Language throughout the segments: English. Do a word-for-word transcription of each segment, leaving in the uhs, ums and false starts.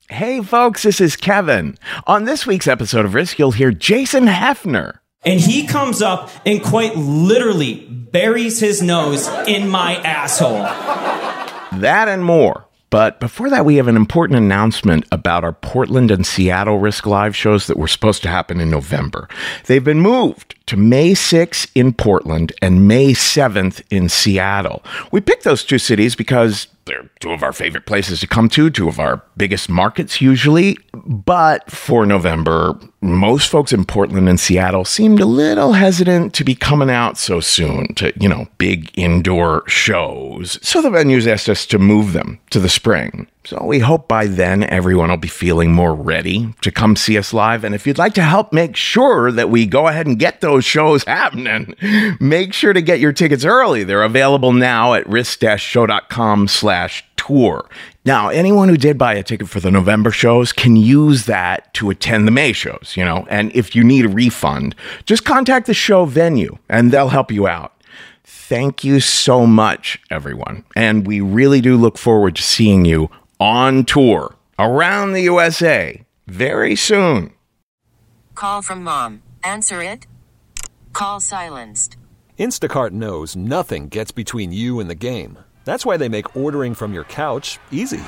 Hey folks, this is Kevin. On this week's episode of Risk, you'll hear Jason Hefner. And he comes up and quite literally buries his nose in my asshole. That and more. But before that, we have an important announcement about our Portland and Seattle Risk Live shows that were supposed to happen in November. They've been moved to May sixth in Portland and May seventh in Seattle. We picked those two cities because they're two of our favorite places to come to, two of our biggest markets usually. But for November, most folks in Portland and Seattle seemed a little hesitant to be coming out so soon to, you know, big indoor shows. So the venues asked us to move them to the spring. So we hope by then everyone will be feeling more ready to come see us live. And if you'd like to help make sure that we go ahead and get those shows happening, make sure to get your tickets early. They're available now at risk-show.com slash tour. Now, anyone who did buy a ticket for the November shows can use that to attend the May shows, you know, and if you need a refund, just contact the show venue and they'll help you out. Thank you so much, everyone. And we really do look forward to seeing you on tour around the U S A very soon. Call from mom. Answer it. Call silenced. Instacart knows nothing gets between you and the game. That's why they make ordering from your couch easy.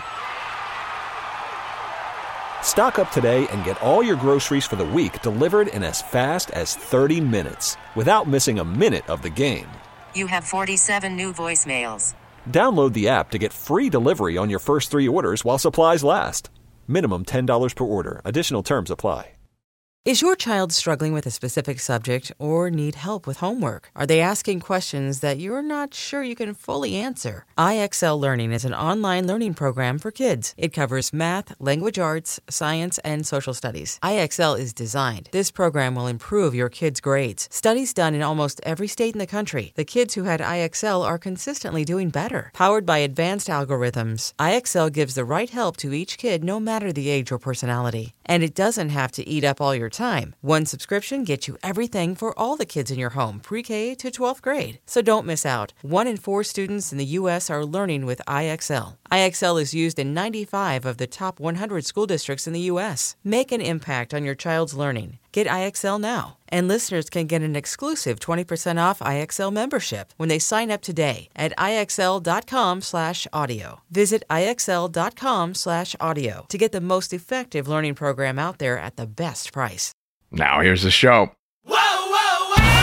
Stock up today and get all your groceries for the week delivered in as fast as thirty minutes without missing a minute of the game. You have forty-seven new voicemails. Download the app to get free delivery on your first three orders while supplies last. Minimum ten dollars per order. Additional terms apply. Is your child struggling with a specific subject or need help with homework? Are they asking questions that you're not sure you can fully answer? I X L Learning is an online learning program for kids. It covers math, language arts, science, and social studies. I X L is designed. This program will improve your kids' grades. Studies done in almost every state in the country. The kids who had I X L are consistently doing better. Powered by advanced algorithms, I X L gives the right help to each kid no matter the age or personality. And it doesn't have to eat up all your time. One subscription gets you everything for all the kids in your home, pre-K to twelfth grade. So don't miss out. One in four students in the U S are learning with I X L. I X L is used in ninety-five of the top one hundred school districts in the U S. Make an impact on your child's learning. Get I X L now. And listeners can get an exclusive twenty percent off I X L membership when they sign up today at IXL.com slash audio. Visit IXL.com slash audio to get the most effective learning program out there at the best price. Now here's the show. Whoa, whoa, whoa!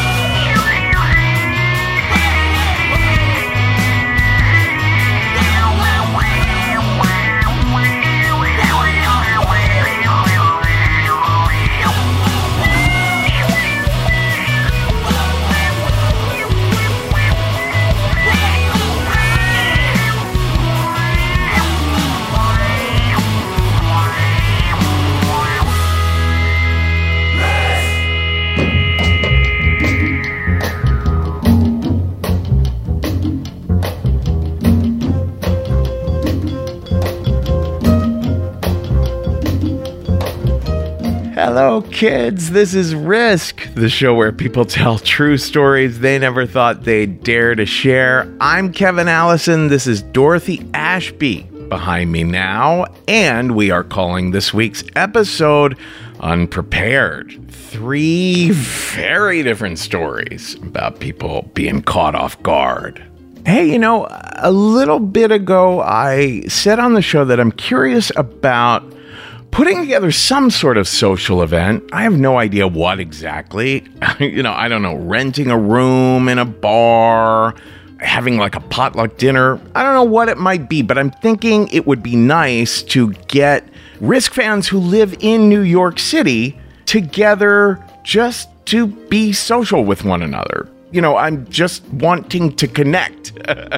Hello, kids. This is Risk, the show where people tell true stories they never thought they'd dare to share. I'm Kevin Allison. This is Dorothy Ashby behind me now, and we are calling this week's episode Unprepared. Three very different stories about people being caught off guard. Hey, you know, a little bit ago, I said on the show that I'm curious about putting together some sort of social event. I have no idea what exactly. You know, I don't know, renting a room in a bar, having like a potluck dinner. I don't know what it might be, but I'm thinking it would be nice to get Risk fans who live in New York City together just to be social with one another. You know, I'm just wanting to connect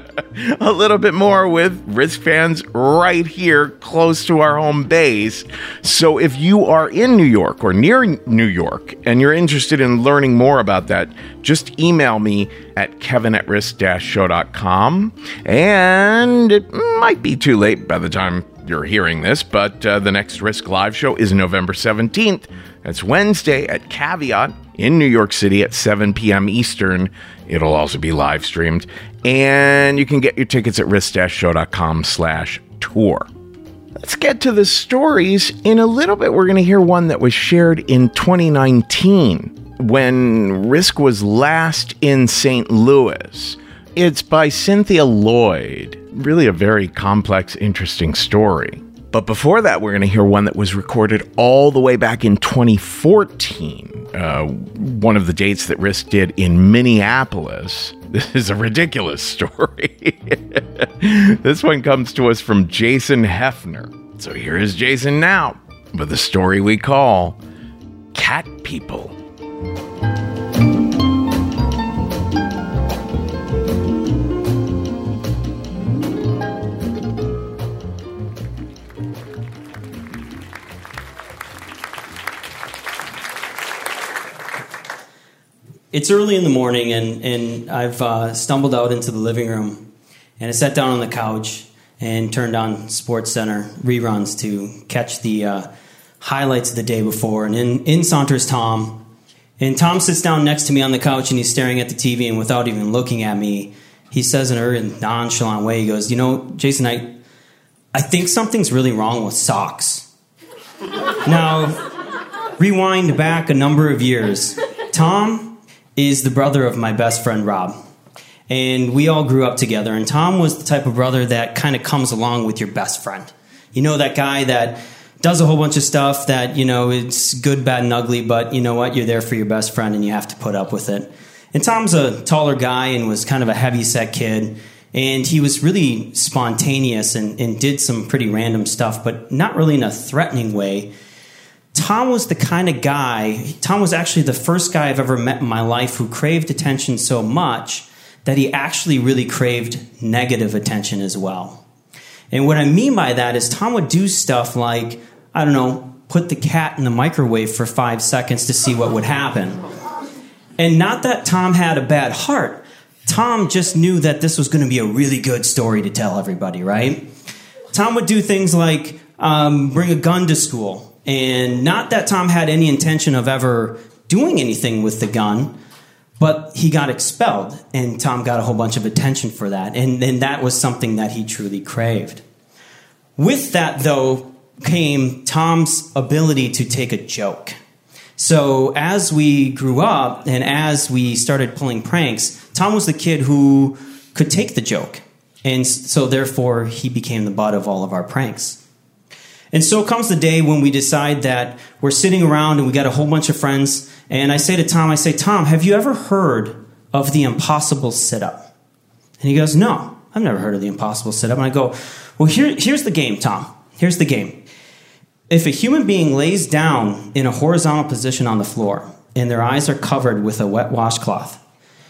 a little bit more with Risk fans right here close to our home base. So if you are in New York or near New York and you're interested in learning more about that, just email me at kevin at risk dash show dot com. And it might be too late by the time you're hearing this, but uh, the next Risk Live show is November seventeenth. That's Wednesday at Caveat in New York City at seven p.m. Eastern. It'll also be live streamed. And you can get your tickets at risk dash show dot com slash tour. Let's get to the stories. In a little bit, we're going to hear one that was shared in twenty nineteen when Risk was last in Saint Louis. It's by Cynthia Lloyd. Really a very complex, interesting story. But before that, we're going to hear one that was recorded all the way back in twenty fourteen. Uh, one of the dates that Risk did in Minneapolis. This is a ridiculous story. This one comes to us from Jason Hefner. So here is Jason now with a story we call Cat People. It's early in the morning, and, and I've uh, stumbled out into the living room, and I sat down on the couch and turned on SportsCenter reruns to catch the uh, highlights of the day before. And in, in saunters Tom, and Tom sits down next to me on the couch, and he's staring at the T V, and without even looking at me, he says in a very nonchalant way, he goes, you know, Jason, I, I think something's really wrong with socks. Now, rewind back a number of years. Tom is the brother of my best friend, Rob. And we all grew up together. And Tom was the type of brother that kind of comes along with your best friend. You know, that guy that does a whole bunch of stuff that, you know, it's good, bad, and ugly, but you know what? You're there for your best friend and you have to put up with it. And Tom's a taller guy and was kind of a heavy-set kid. And he was really spontaneous and, and did some pretty random stuff, but not really in a threatening way. Tom was the kind of guy, Tom was actually the first guy I've ever met in my life who craved attention so much that he actually really craved negative attention as well. And what I mean by that is Tom would do stuff like, I don't know, put the cat in the microwave for five seconds to see what would happen. And not that Tom had a bad heart. Tom just knew that this was going to be a really good story to tell everybody, right? Tom would do things like um, bring a gun to school. And not that Tom had any intention of ever doing anything with the gun, but he got expelled, and Tom got a whole bunch of attention for that. And then that was something that he truly craved. With that, though, came Tom's ability to take a joke. So as we grew up and as we started pulling pranks, Tom was the kid who could take the joke. And so therefore, he became the butt of all of our pranks. And so comes the day when we decide that we're sitting around and we got a whole bunch of friends. And I say to Tom, I say, Tom, have you ever heard of the impossible sit-up? And he goes, no, I've never heard of the impossible sit-up. And I go, well, here, here's the game, Tom. Here's the game. If a human being lays down in a horizontal position on the floor and their eyes are covered with a wet washcloth,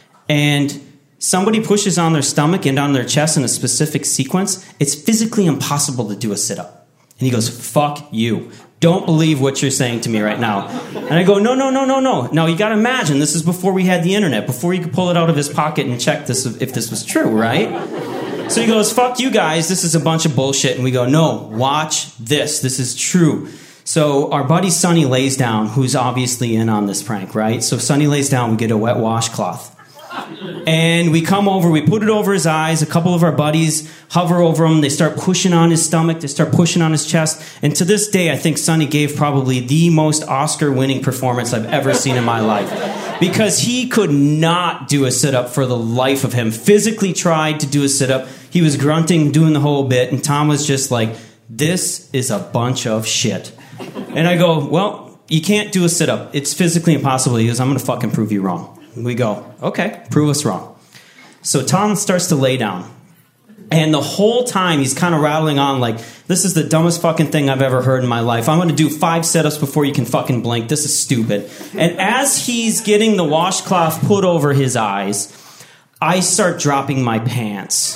and somebody pushes on their stomach and on their chest in a specific sequence, it's physically impossible to do a sit-up. And he goes, fuck you. Don't believe what you're saying to me right now. And I go, no, no, no, no, no. Now, you got to imagine, this is before we had the internet, before he could pull it out of his pocket and check this if this was true, right? So he goes, fuck you guys. This is a bunch of bullshit. And we go, no, watch this. This is true. So our buddy Sonny lays down, who's obviously in on this prank, right? So Sonny lays down. We get a wet washcloth. And we come over, we put it over his eyes. A couple of our buddies hover over him. They start pushing on his stomach. They start pushing on his chest. And to this day, I think Sonny gave probably the most Oscar-winning performance I've ever seen in my life. Because he could not do a sit-up for the life of him. Physically tried to do a sit-up. He was grunting, doing the whole bit. And Tom was just like, this is a bunch of shit. And I go, well, you can't do a sit-up. It's physically impossible. He goes, I'm going to fucking prove you wrong. We go, okay, prove us wrong. So Tom starts to lay down. And the whole time he's kind of rattling on like, this is the dumbest fucking thing I've ever heard in my life. I'm going to do five setups before you can fucking blink. This is stupid. And as he's getting the washcloth put over his eyes, I start dropping my pants.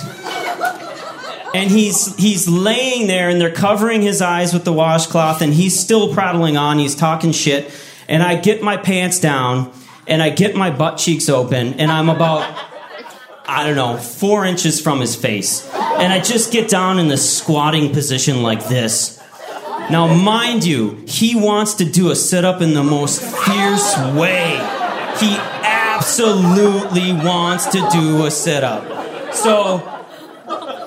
And he's he's laying there and they're covering his eyes with the washcloth and he's still prattling on. He's talking shit. And I get my pants down and I get my butt cheeks open and I'm about, I don't know, four inches from his face. And I just get down in the squatting position like this. Now, mind you, he wants to do a sit-up in the most fierce way. He absolutely wants to do a sit-up. So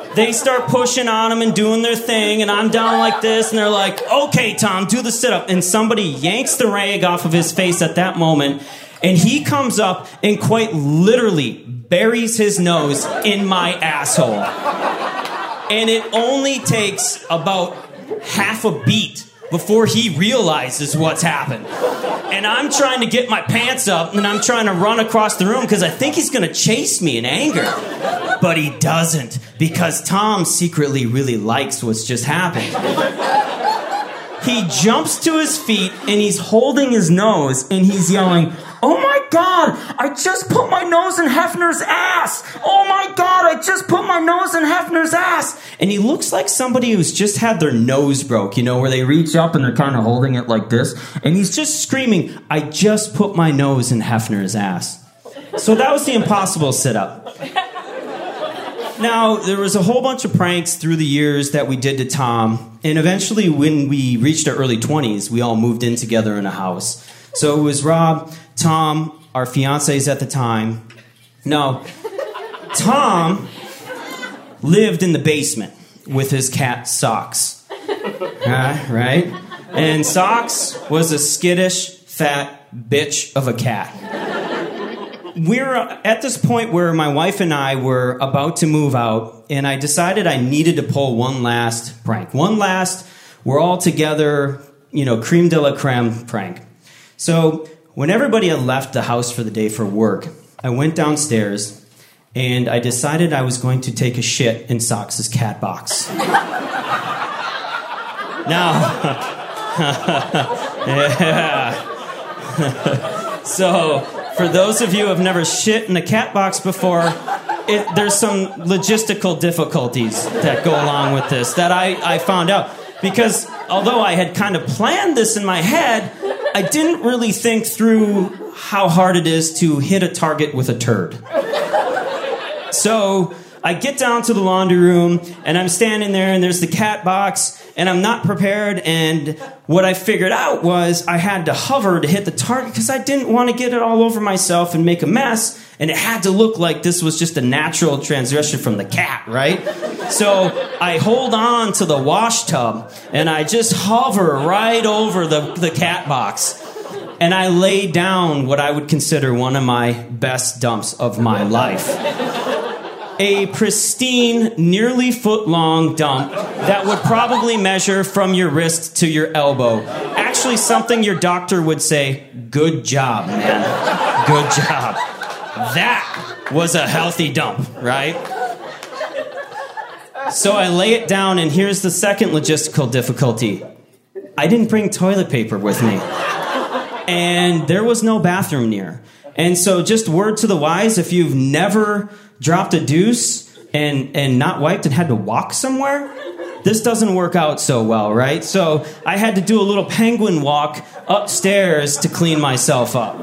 they start pushing on him and doing their thing, and I'm down like this, and they're like, okay, Tom, do the sit-up. And somebody yanks the rag off of his face at that moment, and he comes up and quite literally buries his nose in my asshole. And it only takes about half a beat before he realizes what's happened. And I'm trying to get my pants up, and I'm trying to run across the room because I think he's going to chase me in anger. But he doesn't, because Tom secretly really likes what's just happened. He jumps to his feet, and he's holding his nose, and he's yelling, oh my God, I just put my nose in Hefner's ass. Oh my God, I just put my nose in Hefner's ass. And he looks like somebody who's just had their nose broke, you know, where they reach up and they're kind of holding it like this. And he's just screaming, I just put my nose in Hefner's ass. So that was the impossible sit-up. Now, there was a whole bunch of pranks through the years that we did to Tom. And eventually, when we reached our early twenties, we all moved in together in a house. So it was Rob, Tom, our fiancés at the time. No, Tom lived in the basement with his cat, Socks. Uh, right? And Socks was a skittish, fat bitch of a cat. We're at this point where my wife and I were about to move out, and I decided I needed to pull one last prank. One last, we're all together, you know, creme de la creme prank. So when everybody had left the house for the day for work, I went downstairs, and I decided I was going to take a shit in Socks' cat box. Now, yeah. So, for those of you who have never shit in a cat box before, it, there's some logistical difficulties that go along with this that I, I found out. Because although I had kind of planned this in my head, I didn't really think through how hard it is to hit a target with a turd. So I get down to the laundry room, and I'm standing there, and there's the cat box, and I'm not prepared, and what I figured out was I had to hover to hit the target because I didn't want to get it all over myself and make a mess, and it had to look like this was just a natural transition from the cat, right? So I hold on to the wash tub, and I just hover right over the, the cat box, and I lay down what I would consider one of my best dumps of my life. A pristine, nearly foot-long dump that would probably measure from your wrist to your elbow. Actually, something your doctor would say, good job, man. Good job. That was a healthy dump, right? So I lay it down, and here's the second logistical difficulty. I didn't bring toilet paper with me. And there was no bathroom near. And so just word to the wise, if you've never dropped a deuce and, and not wiped and had to walk somewhere, this doesn't work out so well, right? So I had to do a little penguin walk upstairs to clean myself up.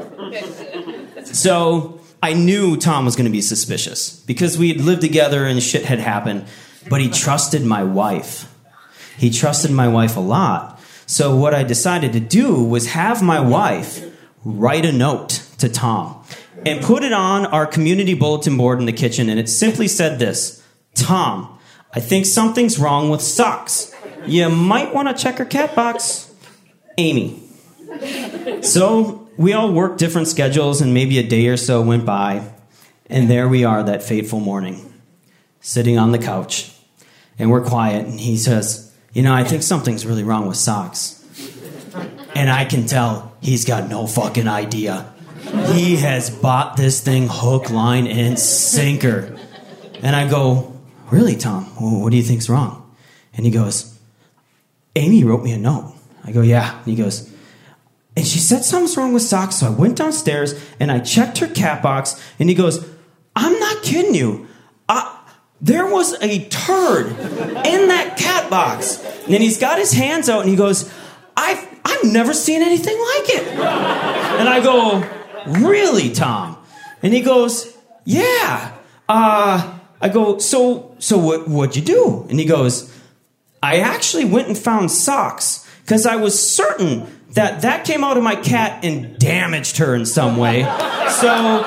So I knew Tom was going to be suspicious because we had lived together and shit had happened, but he trusted my wife. He trusted my wife a lot. So what I decided to do was have my wife write a note to Tom and put it on our community bulletin board in the kitchen, and it simply said this: Tom, I think something's wrong with Socks. You might want to check her cat box. Amy. So we all worked different schedules, and maybe a day or so went by, and there we are that fateful morning, sitting on the couch, and we're quiet, and he says, you know, I think something's really wrong with Socks. And I can tell he's got no fucking idea. He has bought this thing hook, line, and sinker. And I go, really, Tom? What do you think's wrong? And he goes, Amy wrote me a note. I go, yeah. And he goes, and she said something's wrong with Socks. So I went downstairs and I checked her cat box. And he goes, I'm not kidding you. I, there was a turd in that cat box. And then he's got his hands out and he goes, I've, I've never seen anything like it. And I go, really, Tom? And he goes, yeah. Uh, I go, so so what, what'd you do? And he goes, I actually went and found Socks because I was certain that that came out of my cat and damaged her in some way. So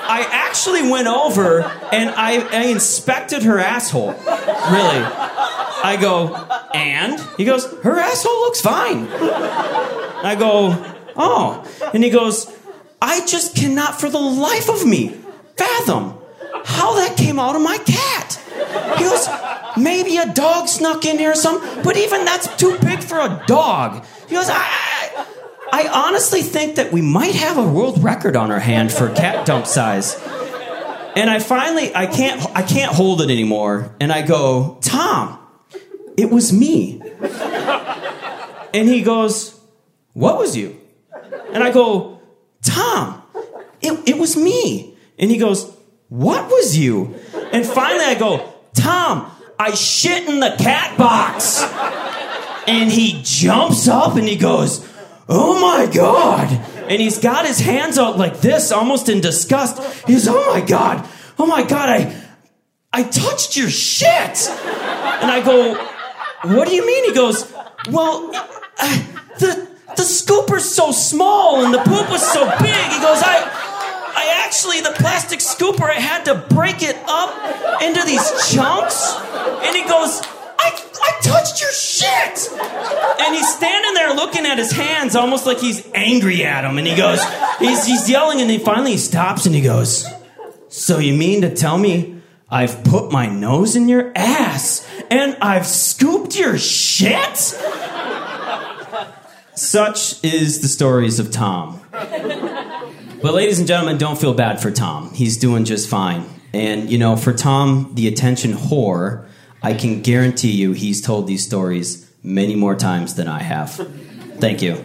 I actually went over and I, I inspected her asshole. Really. I go, and? He goes, her asshole looks fine. I go, oh. And he goes, I just cannot for the life of me fathom how that came out of my cat. He goes, maybe a dog snuck in here or something, but even that's too big for a dog. He goes, I, I, I honestly think that we might have a world record on our hand for cat dump size. And I finally, I can't, I can't hold it anymore. And I go, Tom, it was me. And he goes, what was you? And I go, Tom, it, it was me. And he goes, what was you? And finally I go, Tom, I shit in the cat box. And he jumps up and he goes, oh my God. And he's got his hands out like this, almost in disgust. He goes, oh my God, oh my God, I, I touched your shit. And I go, what do you mean? He goes, well, uh, the, the scooper's so small and the poop was so big. He goes, I... I actually, the plastic scooper, I had to break it up into these chunks. And he goes, I, I touched your shit. And he's standing there looking at his hands almost like he's angry at him. And he goes, he's, he's yelling and then finally he stops and he goes, so you mean to tell me I've put my nose in your ass and I've scooped your shit? Such is the stories of Tom. But ladies and gentlemen, don't feel bad for Tom. He's doing just fine. And, you know, for Tom, the attention whore, I can guarantee you he's told these stories many more times than I have. Thank you.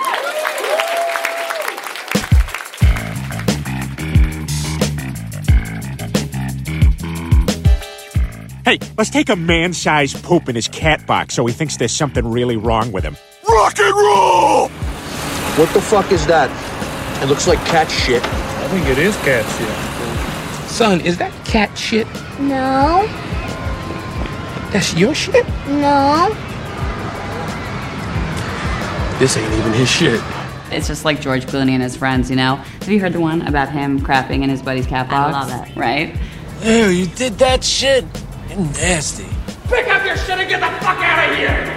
Hey, let's take a man-sized poop in his cat box so he thinks there's something really wrong with him. Rock and roll! What the fuck is that? It looks like cat shit. I think it is cat shit. Son, is that cat shit? No. That's your shit? No. This ain't even his shit. It's just like George Clooney and his friends, you know? Have you heard the one about him crapping in his buddy's cat box? I love that. Right? Ew, you did that shit? You're nasty. Pick up your shit and get the fuck out of here!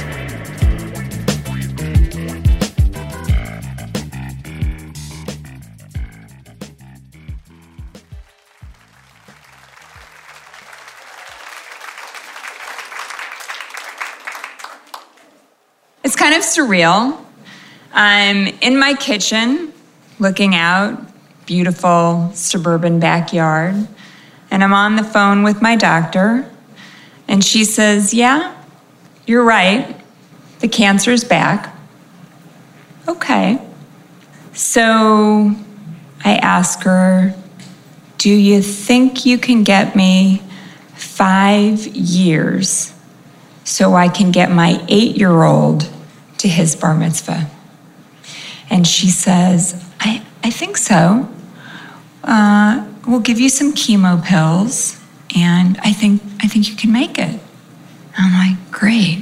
It's kind of surreal. I'm in my kitchen, looking out, beautiful suburban backyard, and I'm on the phone with my doctor, and she says, yeah, you're right, the cancer's back. Okay. So I ask her, do you think you can get me five years so I can get my eight-year-old to his bar mitzvah? And she says, I, I think so. Uh, we'll give you some chemo pills, and I think I think you can make it. I'm like, great.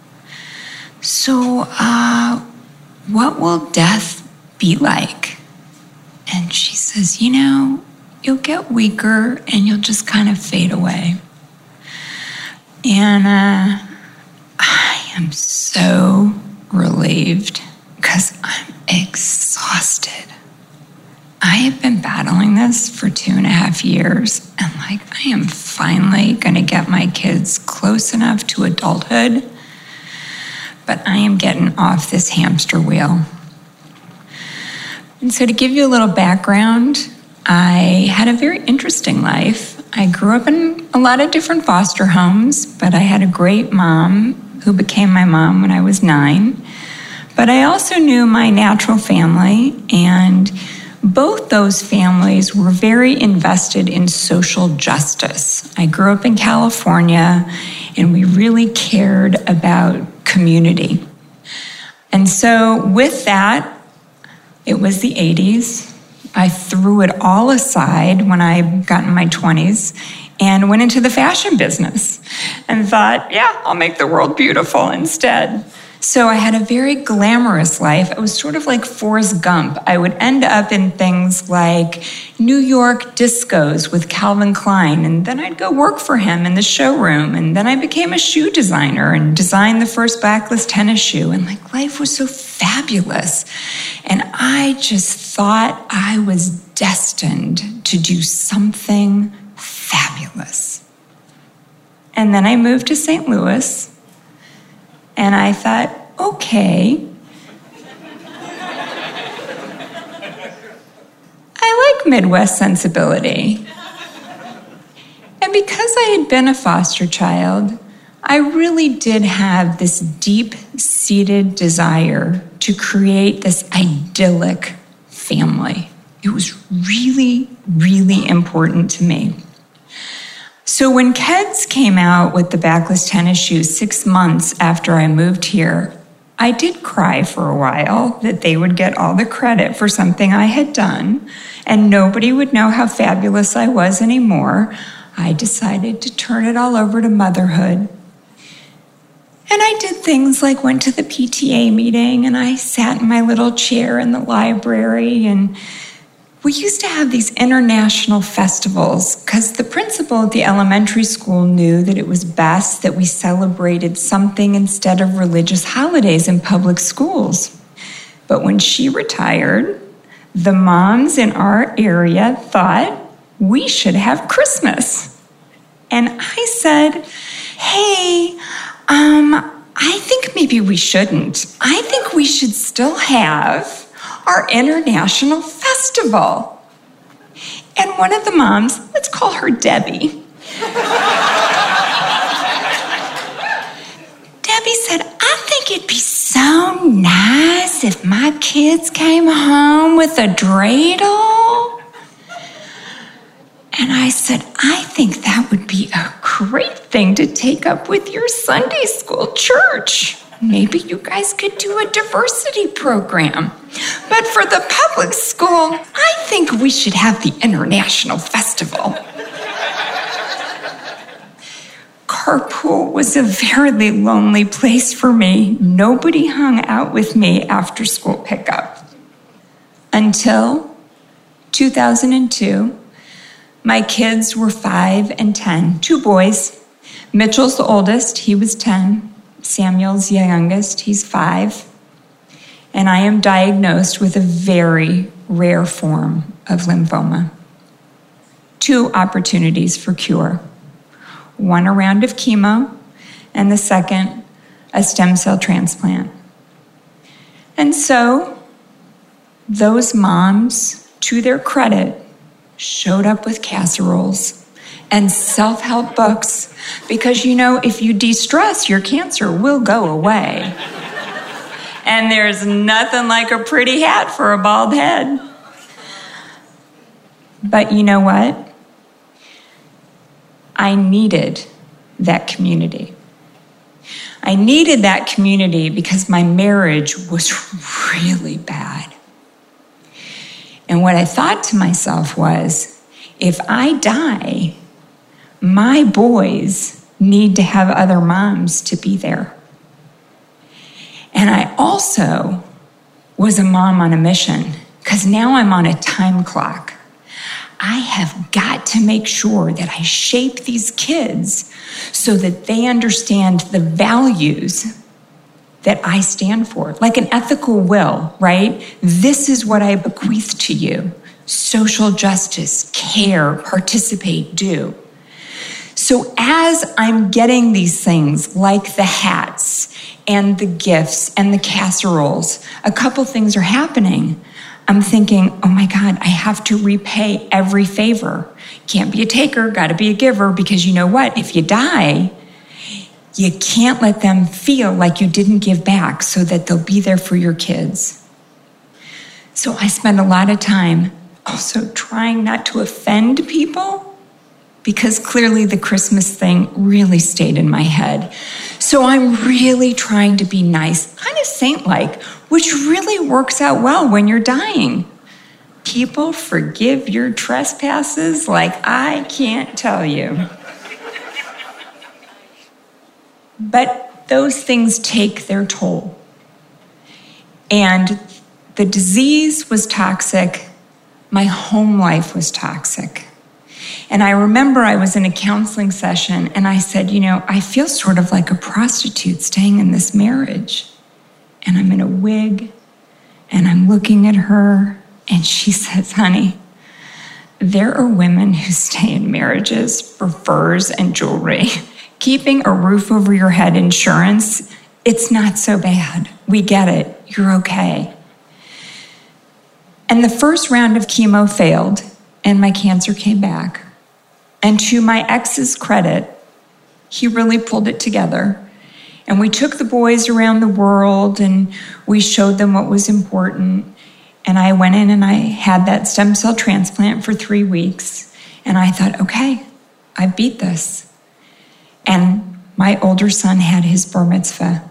So, uh, what will death be like? And she says, you know, you'll get weaker and you'll just kind of fade away. And uh, I am so relieved because I'm exhausted. I have been battling this for two and a half years, and like I am finally going to get my kids close enough to adulthood, but I am getting off this hamster wheel. And so to give you a little background, I had a very interesting life. I grew up in a lot of different foster homes, but I had a great mom who became my mom when I was nine. But I also knew my natural family, and both those families were very invested in social justice. I grew up in California, and we really cared about community. And so with that, it was the eighties. I threw it all aside when I got in my twenties and went into the fashion business and thought, yeah, I'll make the world beautiful instead. So I had a very glamorous life. I was sort of like Forrest Gump. I would end up in things like New York discos with Calvin Klein, and then I'd go work for him in the showroom, and then I became a shoe designer and designed the first backless tennis shoe, and like life was so fabulous. And I just thought I was destined to do something fabulous. And then I moved to Saint Louis, and I thought, okay, I like Midwest sensibility. And because I had been a foster child, I really did have this deep-seated desire to create this idyllic family. It was really, really important to me. So when Keds came out with the backless tennis shoes six months after I moved here, I did cry for a while that they would get all the credit for something I had done, and nobody would know how fabulous I was anymore. I decided to turn it all over to motherhood. And I did things like went to the P T A meeting, and I sat in my little chair in the library, and we used to have these international festivals because the principal at the elementary school knew that it was best that we celebrated something instead of religious holidays in public schools. But when she retired, the moms in our area thought we should have Christmas. And I said, hey, um, I think maybe we shouldn't. I think we should still have our international festival. And one of the moms, let's call her Debbie. Debbie said, I think it'd be so nice if my kids came home with a dreidel. And I said, I think that would be a great thing to take up with your Sunday school church. Maybe you guys could do a diversity program. But for the public school, I think we should have the international festival. Carpool was a very lonely place for me. Nobody hung out with me after school pickup. Until two thousand two, my kids were five and ten, two boys. Mitchell's the oldest, he was ten. Samuel's the youngest, he's five. And I am diagnosed with a very rare form of lymphoma. Two opportunities for cure. One, a round of chemo, and the second, a stem cell transplant. And so, those moms, to their credit, showed up with casseroles and self-help books because, you know, if you de-stress, your cancer will go away. And there's nothing like a pretty hat for a bald head. But you know what? I needed that community. I needed that community because my marriage was really bad. And what I thought to myself was, if I die, my boys need to have other moms to be there. And I also was a mom on a mission because now I'm on a time clock. I have got to make sure that I shape these kids so that they understand the values that I stand for, like an ethical will, right? This is what I bequeath to you. Social justice, care, participate, do. So as I'm getting these things like the hats and the gifts and the casseroles, a couple things are happening. I'm thinking, oh my God, I have to repay every favor. Can't be a taker, gotta be a giver, because you know what? If you die, you can't let them feel like you didn't give back so that they'll be there for your kids. So I spend a lot of time also trying not to offend people, because clearly the Christmas thing really stayed in my head. So I'm really trying to be nice, kind of saint-like, which really works out well when you're dying. People forgive your trespasses like I can't tell you. But those things take their toll. And the disease was toxic. My home life was toxic. And I remember I was in a counseling session and I said, you know, I feel sort of like a prostitute staying in this marriage. And I'm in a wig and I'm looking at her and she says, honey, there are women who stay in marriages for furs and jewelry. Keeping a roof over your head, insurance, it's not so bad. We get it. You're okay. And the first round of chemo failed and my cancer came back. And to my ex's credit, he really pulled it together. And we took the boys around the world and we showed them what was important. And I went in and I had that stem cell transplant for three weeks. And I thought, okay, I beat this. And my older son had his bar mitzvah.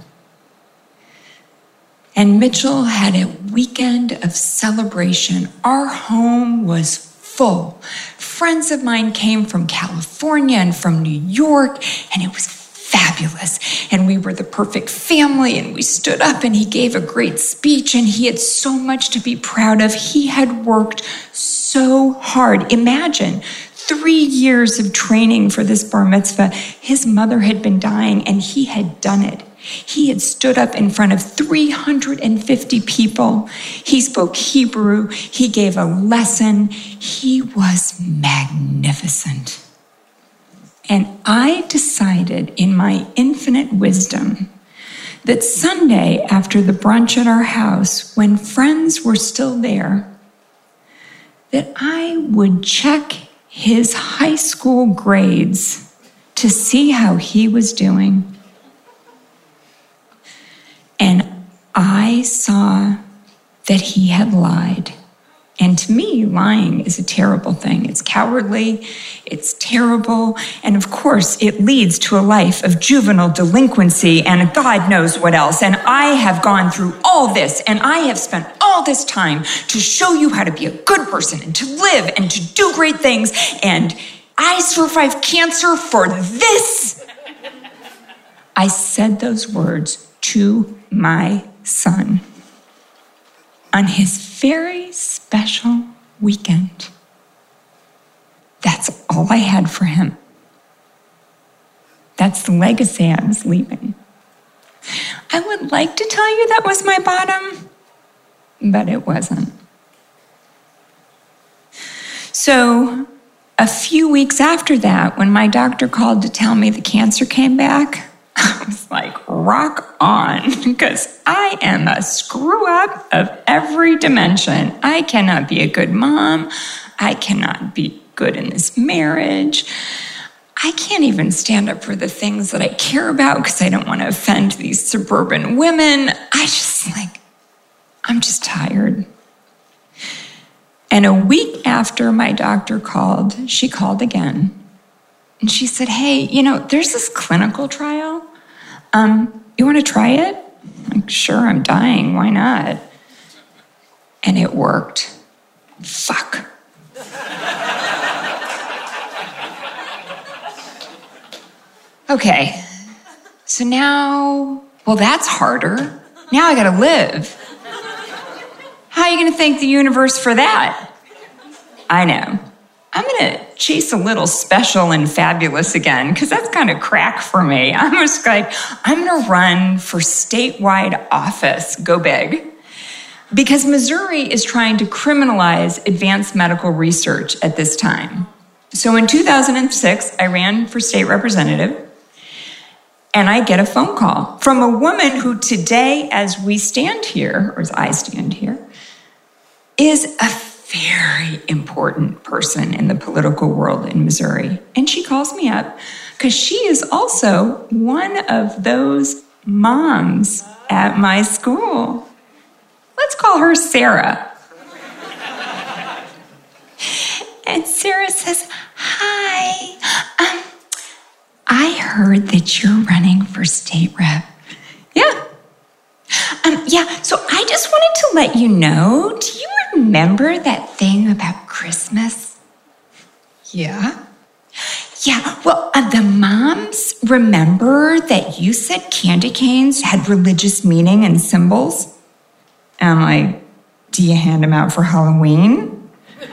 And Mitchell had a weekend of celebration. Our home was full. Friends of mine came from California and from New York, and it was fabulous. And we were the perfect family, and we stood up, and he gave a great speech, and he had so much to be proud of. He had worked so hard. Imagine three years of training for this bar mitzvah. His mother had been dying, and he had done it. He had stood up in front of three hundred fifty people. He spoke Hebrew. He gave a lesson. He was magnificent. And I decided in my infinite wisdom that Sunday after the brunch at our house, when friends were still there, that I would check his high school grades to see how he was doing. And I saw that he had lied. And to me, lying is a terrible thing. It's cowardly, it's terrible, and of course, it leads to a life of juvenile delinquency and God knows what else. And I have gone through all this, and I have spent all this time to show you how to be a good person and to live and to do great things, and I survived cancer for this. I said those words to my son on his very special weekend. That's all I had for him. That's the legacy I was leaving. I would like to tell you that was my bottom, but it wasn't. So a few weeks after that, when my doctor called to tell me the cancer came back, I was like, rock on, because I am a screw up of every dimension. I cannot be a good mom. I cannot be good in this marriage. I can't even stand up for the things that I care about because I don't want to offend these suburban women. I just like, I'm just tired. And a week after my doctor called, she called again. And she said, hey, you know, there's this clinical trial. Um, you want to try it? I'm like, sure, I'm dying. Why not? And it worked. Fuck. Okay. So now, well, that's harder. Now I gotta live. How are you gonna thank the universe for that? I know. I'm going to chase a little special and fabulous again, because that's kind of crack for me. I'm just like, I'm going to run for statewide office. Go big. Because Missouri is trying to criminalize advanced medical research at this time. So in two thousand six, I ran for state representative, and I get a phone call from a woman who today, as we stand here, or as I stand here, is a very important person in the political world in Missouri. And she calls me up because she is also one of those moms at my school. Let's call her Sarah. And Sarah says, hi, um, I heard that you're running for state rep. Yeah. Um, yeah, so I just wanted to let you know, do you remember that thing about Christmas? Yeah. Yeah, well, uh, the moms remember that you said candy canes had religious meaning and symbols. And I'm like, do you hand them out for Halloween?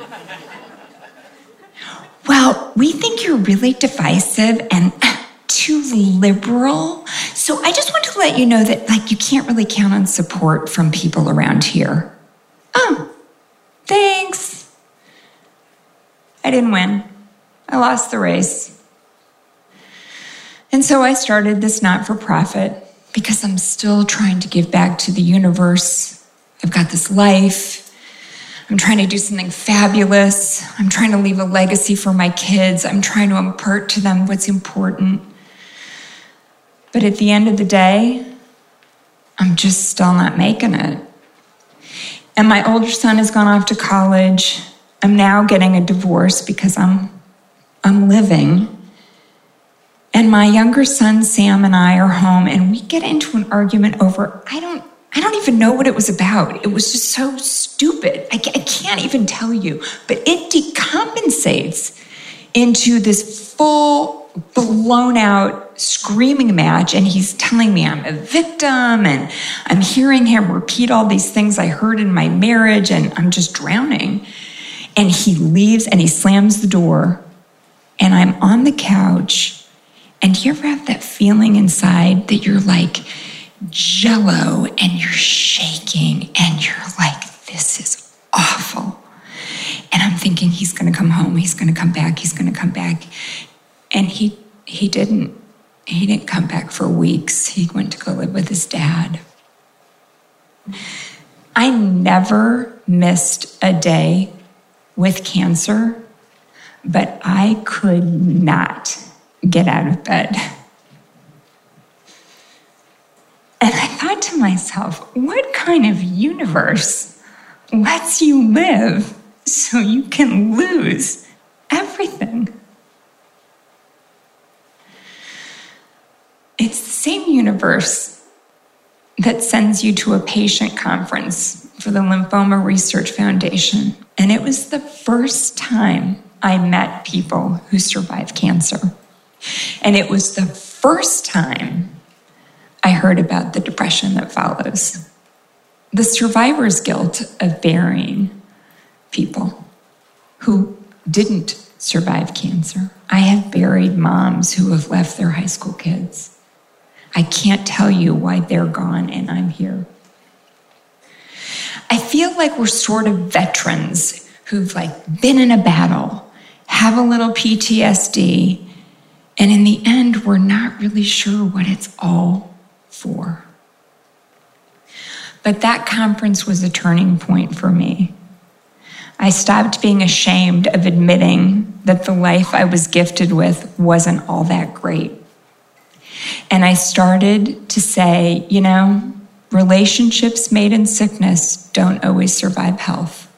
Well, we think you're really divisive and too liberal. So I just want to let you know that, like, you can't really count on support from people around here. Oh, thanks. I didn't win. I lost the race. And so I started this not-for-profit because I'm still trying to give back to the universe. I've got this life. I'm trying to do something fabulous. I'm trying to leave a legacy for my kids. I'm trying to impart to them what's important. But at the end of the day, I'm just still not making it. And my older son has gone off to college. I'm now getting a divorce because I'm I'm living. And my younger son, Sam, and I are home, and we get into an argument over, I don't I don't even know what it was about. It was just so stupid. I, I can't even tell you. But it decompensates into this full, blown out screaming match. And he's telling me I'm a victim. And I'm hearing him repeat all these things I heard in my marriage. And I'm just drowning. And he leaves and he slams the door. And I'm on the couch. And do you ever have that feeling inside that you're like, jello, and you're shaking, and you're like, this is awful. And I'm thinking he's going to come home, he's going to come back, he's going to come back. And he he didn't. He didn't come back for weeks. He went to go live with his dad. I never missed a day with cancer, but I could not get out of bed. And I thought to myself, what kind of universe lets you live so you can lose everything? It's the same universe that sends you to a patient conference for the Lymphoma Research Foundation. And it was the first time I met people who survived cancer. And it was the first time I heard about the depression that follows. The survivor's guilt of burying people who didn't survive cancer. I have buried moms who have left their high school kids. I can't tell you why they're gone and I'm here. I feel like we're sort of veterans who've like been in a battle, have a little P T S D, and in the end, we're not really sure what it's all for. But that conference was a turning point for me. I stopped being ashamed of admitting that the life I was gifted with wasn't all that great. And I started to say, you know, relationships made in sickness don't always survive health.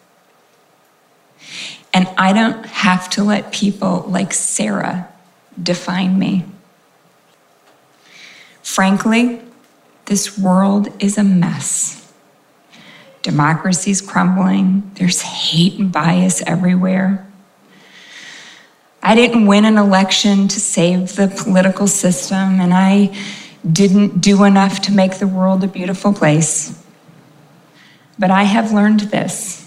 And I don't have to let people like Sarah define me. Frankly, this world is a mess. Democracy's crumbling. There's hate and bias everywhere. I didn't win an election to save the political system, and I didn't do enough to make the world a beautiful place. But I have learned this.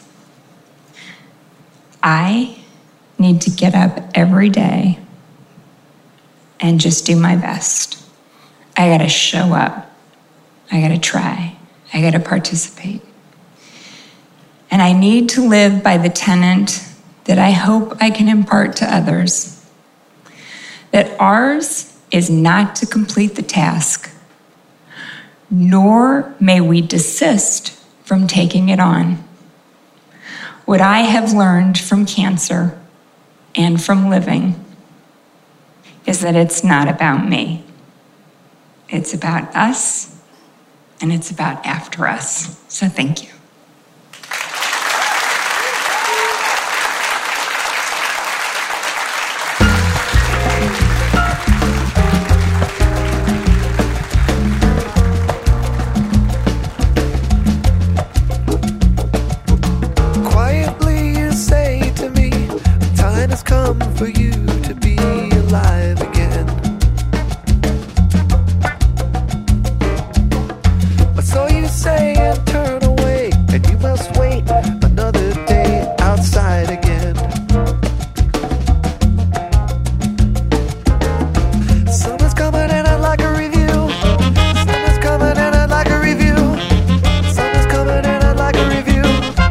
I need to get up every day and just do my best. I gotta show up. I gotta try. I gotta participate. And I need to live by the tenet that I hope I can impart to others, that ours is not to complete the task, nor may we desist from taking it on. What I have learned from cancer and from living is that it's not about me. It's about us, and it's about after us. So thank you. Quietly you say to me, time has come for you to be alive. and you must wait another day outside again. Summer's coming and I'd like a review. Summer's coming and I'd like a review. Summer's coming and I'd like a review.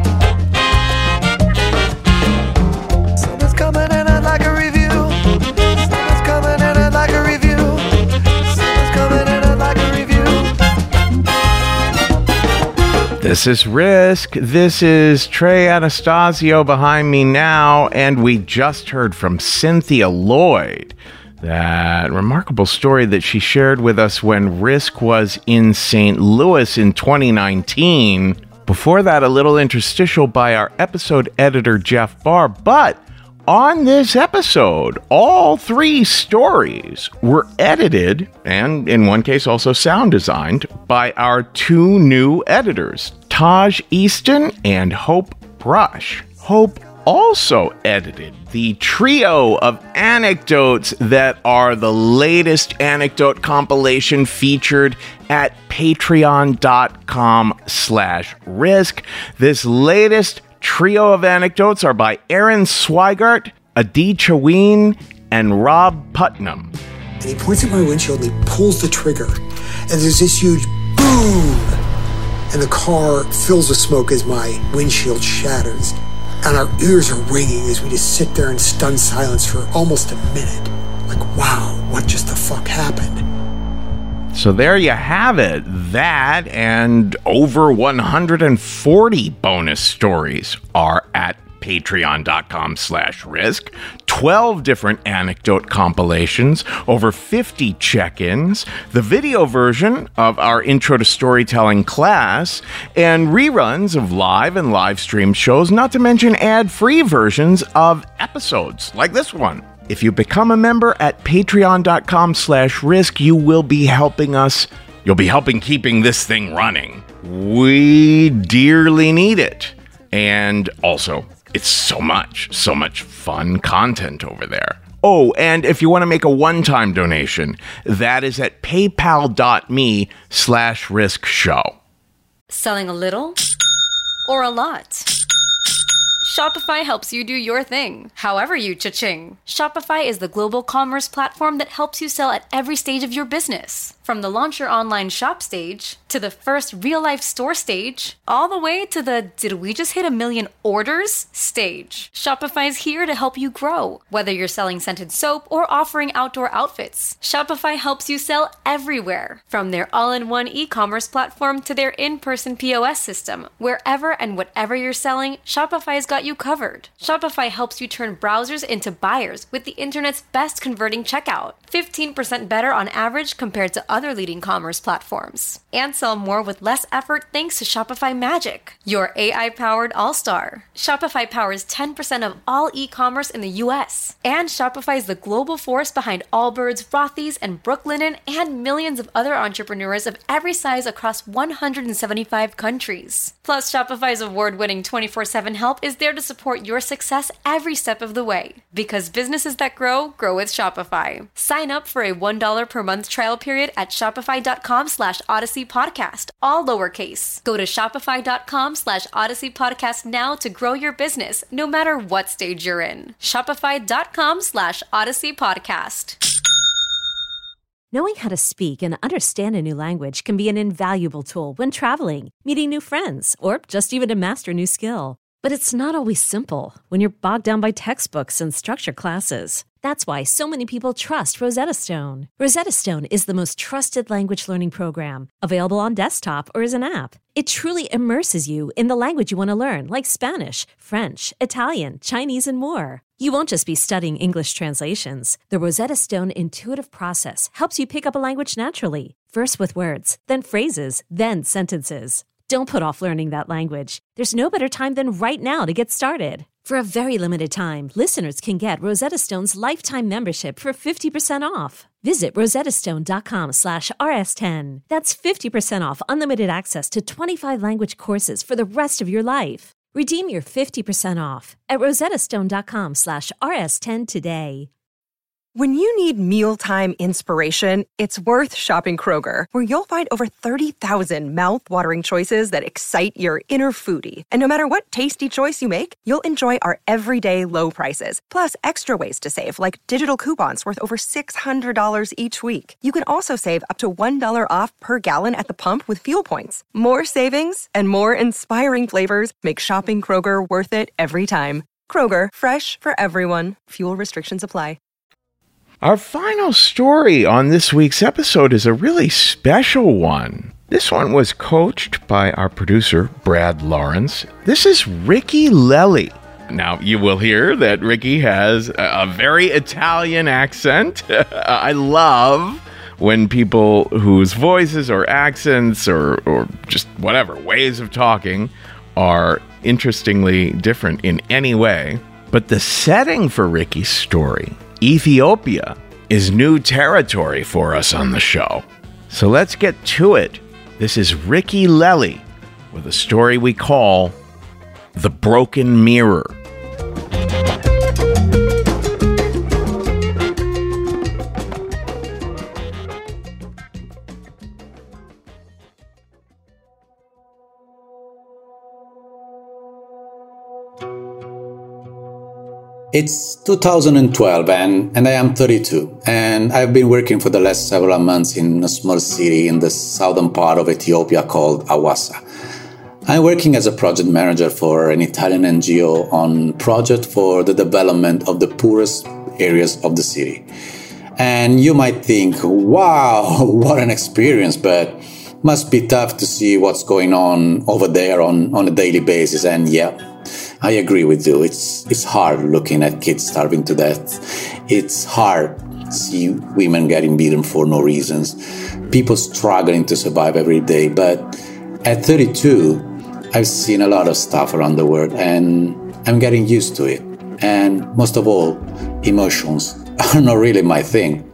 Summer's coming and I'd like a review. Summer's coming and I'd like a review. Summer's coming and I'd like a review. This is Risk. This is Trey Anastasio behind me now, and we just heard from Cynthia Lloyd. That remarkable story that she shared with us when Risk was in Saint Louis in twenty nineteen. Before that, a little interstitial by our episode editor, Jeff Barr. But on this episode, all three stories were edited, and in one case also sound designed, by our two new editors, Taj Easton and Hope Brush. Hope also edited the trio of anecdotes that are the latest anecdote compilation featured at patreon.com slash risk. This latest trio of anecdotes are by Aaron Swigart, Adi Chaween, and Rob Putnam. And he points at my windshield and he pulls the trigger, and there's this huge boom, and the car fills with smoke as my windshield shatters. And our ears are ringing as we just sit there in stunned silence for almost a minute. Like, wow, what just the fuck happened? So there you have it. That and over one hundred forty bonus stories are at patreon.com slash risk. twelve different anecdote compilations, over fifty check-ins, the video version of our Intro to Storytelling class, and reruns of live and live stream shows, not to mention ad-free versions of episodes like this one. If you become a member at patreon.com slash risk, you will be helping us. You'll be helping keeping this thing running. We dearly need it. And also, it's so much, so much fun content over there. Oh, and if you want to make a one-time donation, that is at paypal.me slash risk show. Selling a little or a lot? Shopify helps you do your thing, however you cha-ching. Shopify is the global commerce platform that helps you sell at every stage of your business. From the launch your online shop stage, to the first real-life store stage, all the way to the did we just hit a million orders stage. Shopify is here to help you grow. Whether you're selling scented soap or offering outdoor outfits, Shopify helps you sell everywhere. From their all-in-one e-commerce platform to their in-person P O S system, wherever and whatever you're selling, Shopify's got you covered. Shopify helps you turn browsers into buyers with the internet's best converting checkout. fifteen percent better on average compared to other leading commerce platforms. And sell more with less effort thanks to Shopify Magic, your A I-powered all-star. Shopify powers ten percent of all e-commerce in the U S. And Shopify is the global force behind Allbirds, Rothy's, and Brooklinen, and millions of other entrepreneurs of every size across one hundred seventy-five countries. Plus, Shopify's award-winning twenty-four seven help is there to support your success every step of the way. Because businesses that grow, grow with Shopify. Sign up for a one dollar per month trial period at shopify.com slash Odyssey Podcast, all lowercase. Go to shopify.com slash Odyssey Podcast now to grow your business, no matter what stage you're in. Shopify.com slash Odyssey Podcast. Knowing how to speak and understand a new language can be an invaluable tool when traveling, meeting new friends, or just even to master a new skill. But it's not always simple when you're bogged down by textbooks and structure classes. That's why so many people trust Rosetta Stone. Rosetta Stone is the most trusted language learning program, available on desktop or as an app. It truly immerses you in the language you want to learn, like Spanish, French, Italian, Chinese, and more. You won't just be studying English translations. The Rosetta Stone intuitive process helps you pick up a language naturally, first with words, then phrases, then sentences. Don't put off learning that language. There's no better time than right now to get started. For a very limited time, listeners can get Rosetta Stone's lifetime membership for fifty percent off. Visit rosettastone.com slash rs10. That's fifty percent off unlimited access to twenty-five language courses for the rest of your life. Redeem your fifty percent off at rosettastone.com slash rs10 today. When you need mealtime inspiration, it's worth shopping Kroger, where you'll find over thirty thousand mouth-watering choices that excite your inner foodie. And no matter what tasty choice you make, you'll enjoy our everyday low prices, plus extra ways to save, like digital coupons worth over six hundred dollars each week. You can also save up to one dollar off per gallon at the pump with fuel points. More savings and more inspiring flavors make shopping Kroger worth it every time. Kroger, fresh for everyone. Fuel restrictions apply. Our final story on this week's episode is a really special one. This one was coached by our producer, Brad Lawrence. This is Ricky Lelli. Now, you will hear that Ricky has a very Italian accent. I love when people whose voices or accents or, or just whatever, ways of talking are interestingly different in any way. But the setting for Ricky's story, Ethiopia, is new territory for us on the show. So let's get to it. This is Ricky Lelli with a story we call The Broken Mirror. It's two thousand twelve and, and I am thirty-two, and I've been working for the last several months in a small city in the southern part of Ethiopia called Hawassa. I'm working as a project manager for an Italian N G O on project for the development of the poorest areas of the city. And you might think, wow, what an experience, but must be tough to see what's going on over there on, on a daily basis. And yeah, I agree with you. It's it's hard looking at kids starving to death. It's hard to see women getting beaten for no reasons, people struggling to survive every day. But at thirty-two, I've seen a lot of stuff around the world, and I'm getting used to it. And most of all, emotions are not really my thing.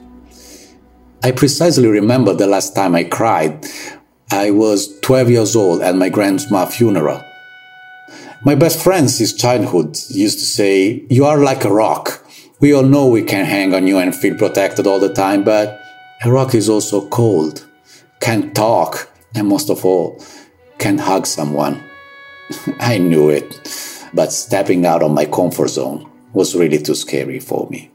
I precisely remember the last time I cried. I was twelve years old at my grandma's funeral. My best friend since childhood used to say, "You are like a rock. We all know we can hang on you and feel protected all the time, but a rock is also cold, can't talk, and most of all, can't hug someone." I knew it, but stepping out of my comfort zone was really too scary for me.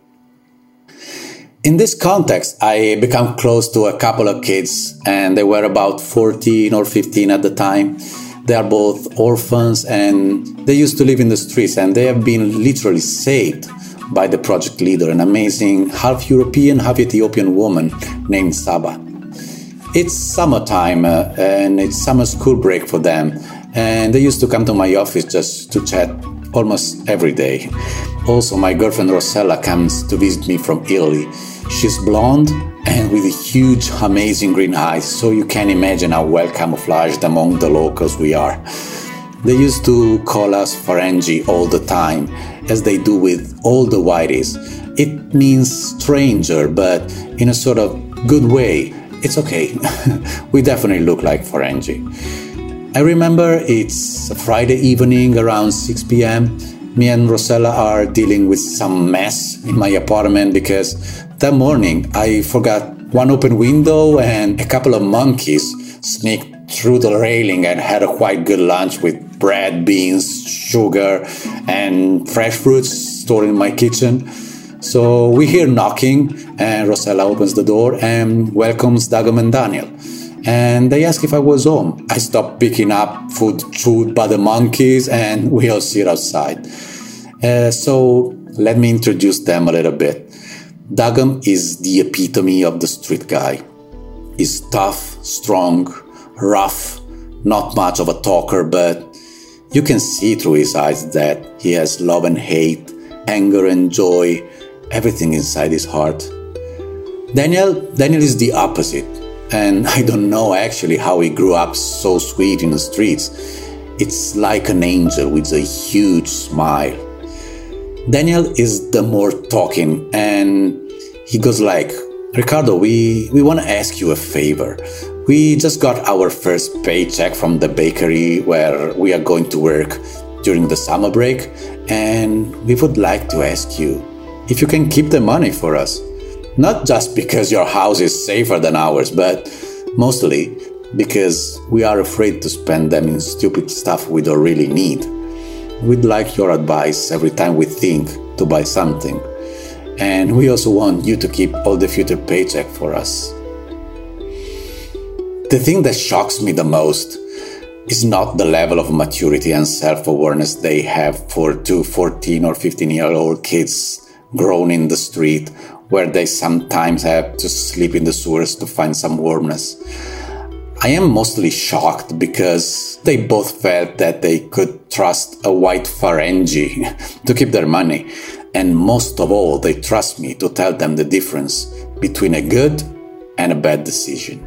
In this context, I became close to a couple of kids, and they were about fourteen or fifteen at the time. They are both orphans, and they used to live in the streets, and they have been literally saved by the project leader, an amazing half-European, half-Ethiopian woman named Saba. It's summertime, uh, and it's summer school break for them, and they used to come to my office just to chat almost every day. Also, my girlfriend Rosella comes to visit me from Italy. She's blonde and with huge, amazing green eyes, so you can imagine how well camouflaged among the locals we are. They used to call us Ferengi all the time, as they do with all the whiteys. It means stranger, but in a sort of good way. It's okay. We definitely look like Ferengi. I remember it's a Friday evening around six p.m. Me and Rosella are dealing with some mess in my apartment because that morning I forgot one open window and a couple of monkeys sneaked through the railing and had a quite good lunch with bread, beans, sugar, and fresh fruits stored in my kitchen. So we hear knocking, and Rosella opens the door and welcomes Dagam and Daniel. And they ask if I was home. I stop picking up food chewed by the monkeys, and we all sit outside. Uh, so let me introduce them a little bit. Dagam is the epitome of the street guy. He's tough, strong, rough, not much of a talker, but you can see through his eyes that he has love and hate, anger and joy, everything inside his heart. Daniel, Daniel is the opposite. And I don't know actually how he grew up so sweet in the streets. It's like an angel with a huge smile. Daniel is the more talking, and he goes like, "Ricardo, we, we want to ask you a favor. We just got our first paycheck from the bakery where we are going to work during the summer break, and we would like to ask you, if you can keep the money for us. Not just because your house is safer than ours, but mostly because we are afraid to spend them in stupid stuff we don't really need. We'd like your advice every time we think to buy something. And we also want you to keep all the future paycheck for us. The thing that shocks me the most is not the level of maturity and self-awareness they have for two fourteen or fifteen-year-old kids grown in the street, where they sometimes have to sleep in the sewers to find some warmness. I am mostly shocked because they both felt that they could trust a white Ferengi to keep their money. And most of all, they trust me to tell them the difference between a good and a bad decision.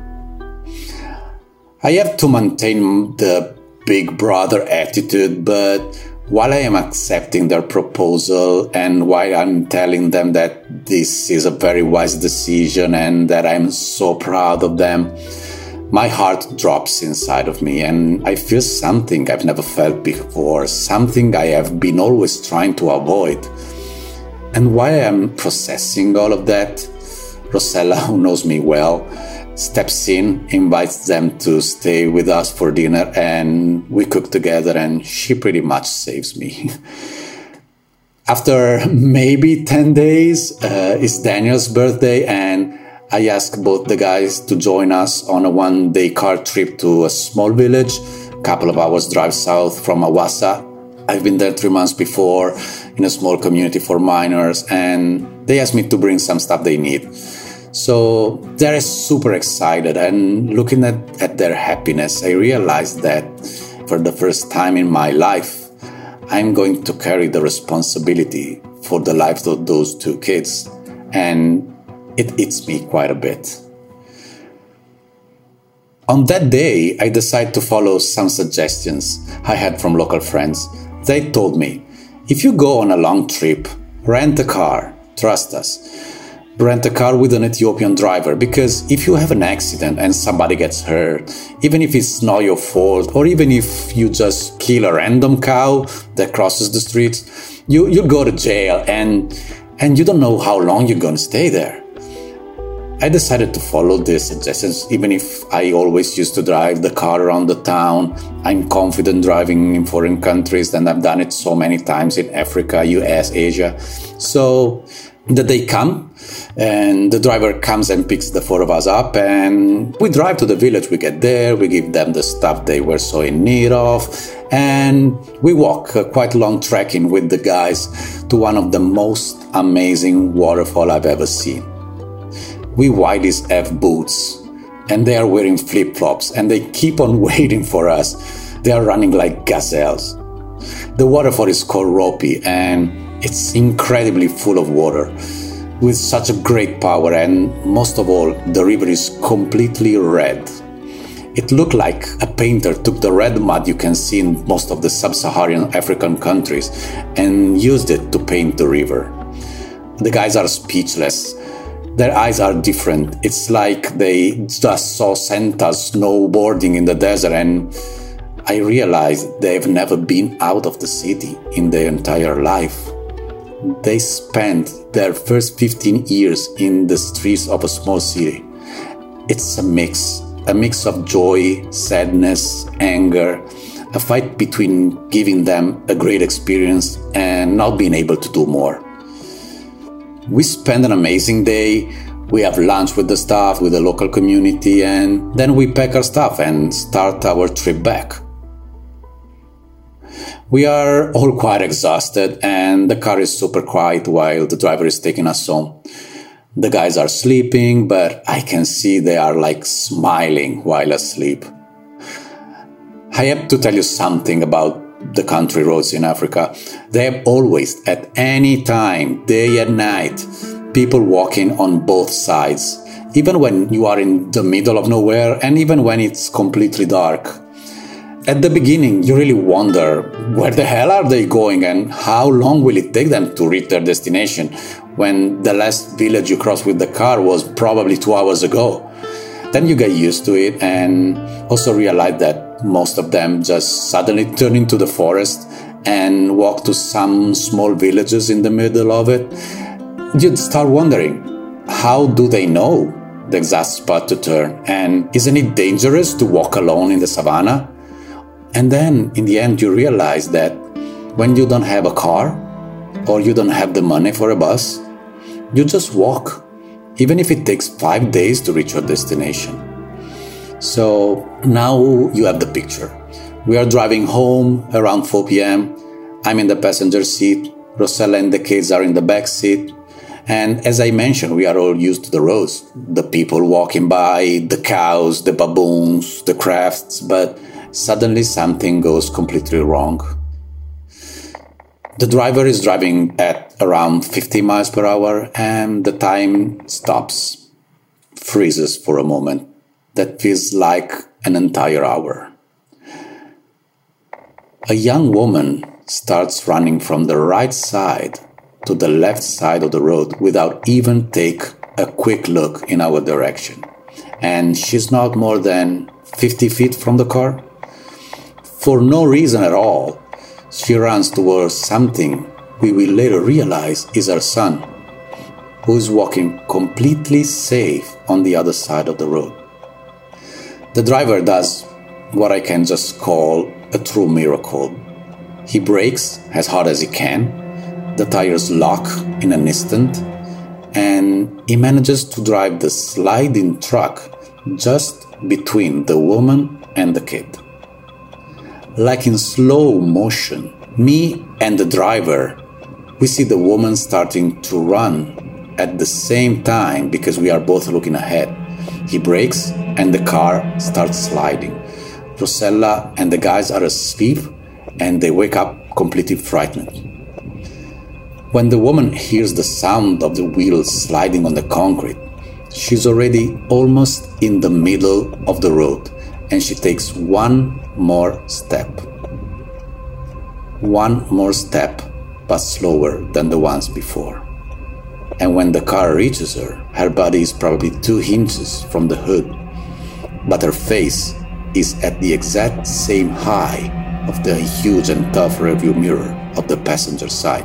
I have to maintain the big brother attitude, but while I am accepting their proposal and while I'm telling them that this is a very wise decision and that I'm so proud of them, my heart drops inside of me and I feel something I've never felt before, something I have been always trying to avoid. And while I'm processing all of that, Rosella, who knows me well, steps in, invites them to stay with us for dinner, and we cook together, and she pretty much saves me. After maybe ten days, uh, it's Daniel's birthday, and I asked both the guys to join us on a one-day car trip to a small village, a couple of hours drive south from Awassa. I've been there three months before in a small community for minors, and they asked me to bring some stuff they need. So they're super excited, and looking at, at their happiness, I realized that for the first time in my life, I'm going to carry the responsibility for the lives of those two kids, and it eats me quite a bit. On that day, I decided to follow some suggestions I had from local friends. They told me, if you go on a long trip, rent a car, trust us. Rent a car with an Ethiopian driver, because if you have an accident and somebody gets hurt, even if it's not your fault, or even if you just kill a random cow that crosses the street, you, you go to jail and, and you don't know how long you're going to stay there. I decided to follow these suggestions, even if I always used to drive the car around the town. I'm confident driving in foreign countries, and I've done it so many times in Africa, U S, Asia. So the day comes, and the driver comes and picks the four of us up, and we drive to the village. We get there, we give them the stuff they were so in need of, and we walk a quite long trekking with the guys to one of the most amazing waterfall I've ever seen. We whiteys have boots, and they are wearing flip-flops, and they keep on waiting for us. They are running like gazelles. The waterfall is called Ropi, and it's incredibly full of water, with such a great power, and most of all, the river is completely red. It looked like a painter took the red mud you can see in most of the sub-Saharan African countries and used it to paint the river. The guys are speechless. Their eyes are different. It's like they just saw Santas snowboarding in the desert, and I realized they've never been out of the city in their entire life. They spent their first fifteen years in the streets of a small city. It's a mix, a mix of joy, sadness, anger, a fight between giving them a great experience and not being able to do more. We spend an amazing day. We have lunch with the staff, with the local community, and then we pack our stuff and start our trip back. We are all quite exhausted, and the car is super quiet while the driver is taking us home. The guys are sleeping, but I can see they are like smiling while asleep. I have to tell you something about the country roads in Africa. They have always, at any time, day and night, people walking on both sides, even when you are in the middle of nowhere and even when it's completely dark. At the beginning, you really wonder, where the hell are they going and how long will it take them to reach their destination, when the last village you crossed with the car was probably two hours ago. Then you get used to it and also realize that most of them just suddenly turn into the forest and walk to some small villages in the middle of it. you'd start wondering, how do they know the exact spot to turn? And isn't it dangerous to walk alone in the savannah? And then, in the end, you realize that when you don't have a car, or you don't have the money for a bus, you just walk, even if it takes five days to reach your destination. So now you have the picture. We are driving home around four p.m. I'm in the passenger seat. Rosella and the kids are in the back seat. And as I mentioned, we are all used to the roads. The people walking by, the cows, the baboons, the crafts. But suddenly something goes completely wrong. The driver is driving at around fifty miles per hour and the time stops, freezes for a moment. That feels like an entire hour. A young woman starts running from the right side to the left side of the road without even take a quick look in our direction. And she's not more than fifty feet from the car. For no reason at all, she runs towards something we will later realize is her son, who is walking completely safe on the other side of the road. The driver does what I can just call a true miracle. He brakes as hard as he can, the tires lock in an instant, and he manages to drive the sliding truck just between the woman and the kid. Like in slow motion, me and the driver, we see the woman starting to run at the same time because we are both looking ahead. He brakes and the car starts sliding. Rosella and the guys are asleep and they wake up completely frightened. When the woman hears the sound of the wheels sliding on the concrete, she's already almost in the middle of the road and she takes one more step. One more step, but slower than the ones before. And when the car reaches her, her body is probably two inches from the hood, but her face is at the exact same height of the huge and tough rearview mirror of the passenger side.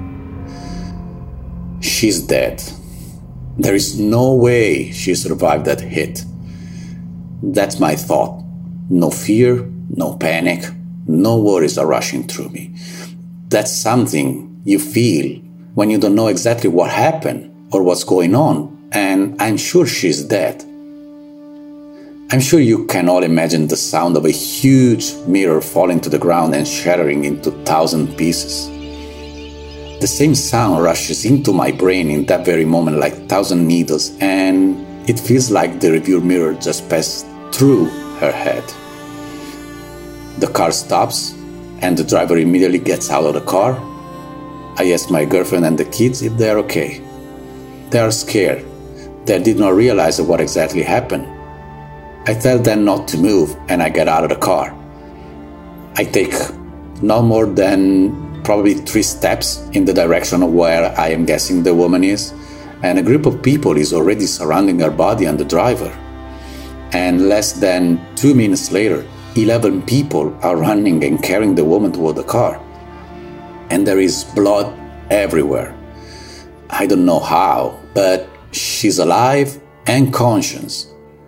She's dead. There is no way she survived that hit. That's my thought. No fear, no panic, no worries are rushing through me. That's something you feel when you don't know exactly what happened or what's going on, and I'm sure she's dead. I'm sure you can all imagine the sound of a huge mirror falling to the ground and shattering into thousand pieces. The same sound rushes into my brain in that very moment like thousand needles, and it feels like the rearview mirror just passed through her head. The car stops, and the driver immediately gets out of the car. I ask my girlfriend and the kids if they're okay. They are scared. They did not realize what exactly happened. I tell them not to move and I get out of the car. I take no more than probably three steps in the direction of where I am guessing the woman is, and a group of people is already surrounding her body and the driver. And less than two minutes later, eleven people are running and carrying the woman toward the car. And there is blood everywhere. I don't know how, but she's alive and conscious.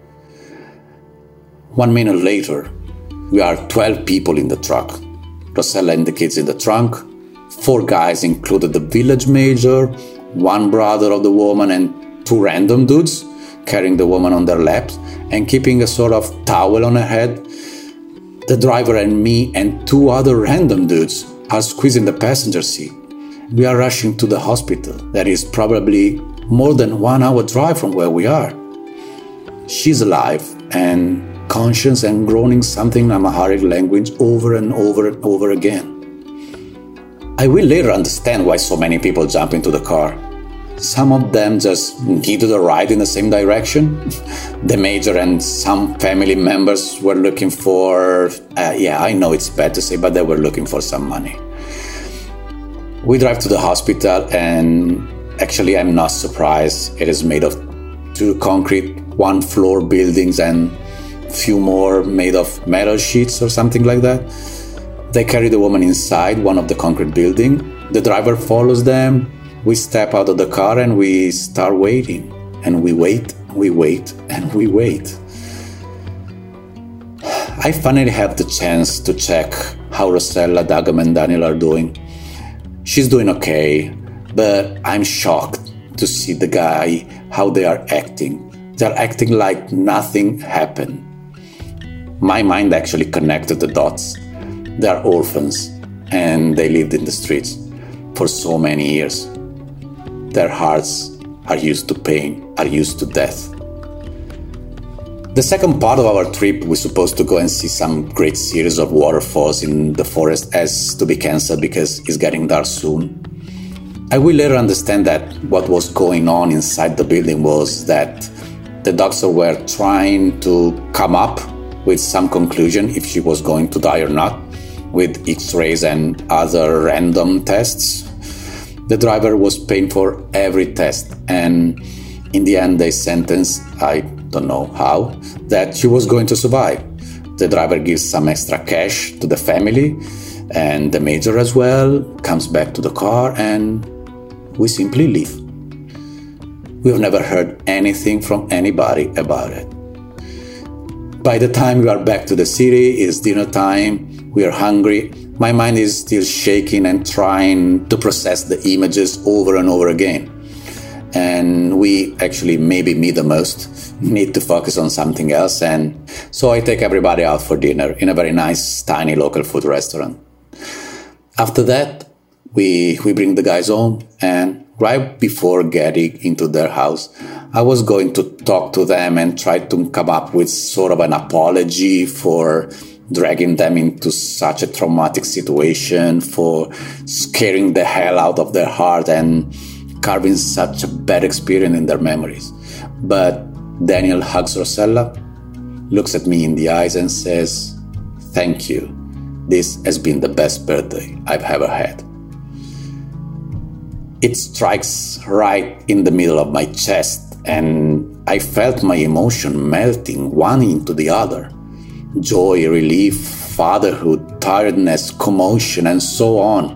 One minute later, we are twelve people in the truck. Rosella and the kids in the trunk, four guys included the village major, one brother of the woman and two random dudes carrying the woman on their laps and keeping a sort of towel on her head. The driver and me and two other random dudes are squeezing the passenger seat. We are rushing to the hospital that is probably more than one hour drive from where we are. She's alive and conscious and groaning something in Amharic language over and over and over again. I will later understand why so many people jump into the car. Some of them just needed a ride in the same direction. The major and some family members were looking for, uh, yeah, I know it's bad to say, but they were looking for some money. We drive to the hospital and actually I'm not surprised. It is made of two concrete one floor buildings and few more made of metal sheets or something like that. They carry the woman inside one of the concrete building. The driver follows them We step out of the car and we start waiting. And we wait, we wait, and we wait. I finally have the chance to check how Rosella, Dagam, and Daniel are doing. She's doing okay, but I'm shocked to see the guy, how they are acting. They're acting like nothing happened. My mind actually connected the dots. They are orphans, and they lived in the streets for so many years. Their hearts are used to pain, are used to death. The second part of our trip, we're supposed to go and see some great series of waterfalls in the forest, has to be cancelled because it's getting dark soon. I will later understand that what was going on inside the building was that the doctors were trying to come up with some conclusion if she was going to die or not, with x-rays and other random tests. The driver was paying for every test, and in the end they sentenced, I don't know how, that she was going to survive. The driver gives some extra cash to the family, and the major as well comes back to the car, and we simply leave. We've never heard anything from anybody about it. By the time we are back to the city, it's dinner time, we are hungry. My mind is still shaking and trying to process the images over and over again. And we actually, maybe me the most, need to focus on something else. And so I take everybody out for dinner in a very nice, tiny local food restaurant. After that, we, we bring the guys home, and right before getting into their house, I was going to talk to them and try to come up with sort of an apology for dragging them into such a traumatic situation, for scaring the hell out of their heart and carving such a bad experience in their memories. But Daniel hugs Rosella, looks at me in the eyes and says, "Thank you. This has been the best birthday I've ever had." It strikes right in the middle of my chest, and I felt my emotion melting one into the other. Joy, relief, fatherhood, tiredness, commotion, and so on.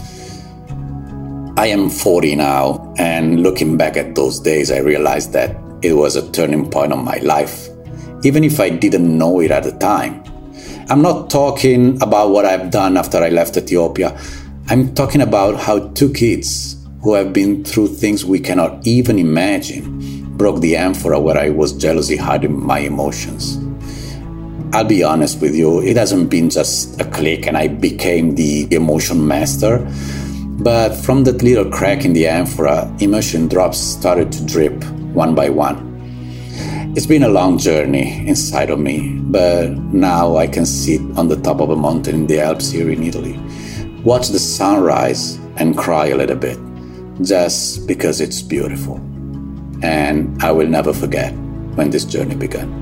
I am forty now, and looking back at those days, I realized that it was a turning point of my life, even if I didn't know it at the time. I'm not talking about what I've done after I left Ethiopia. I'm talking about how two kids who have been through things we cannot even imagine broke the amphora where I was jealously hiding my emotions. I'll be honest with you, it hasn't been just a click and I became the emotion master, but from that little crack in the amphora, emotion drops started to drip one by one. It's been a long journey inside of me, but now I can sit on the top of a mountain in the Alps here in Italy, watch the sunrise and cry a little bit, just because it's beautiful. And I will never forget when this journey began.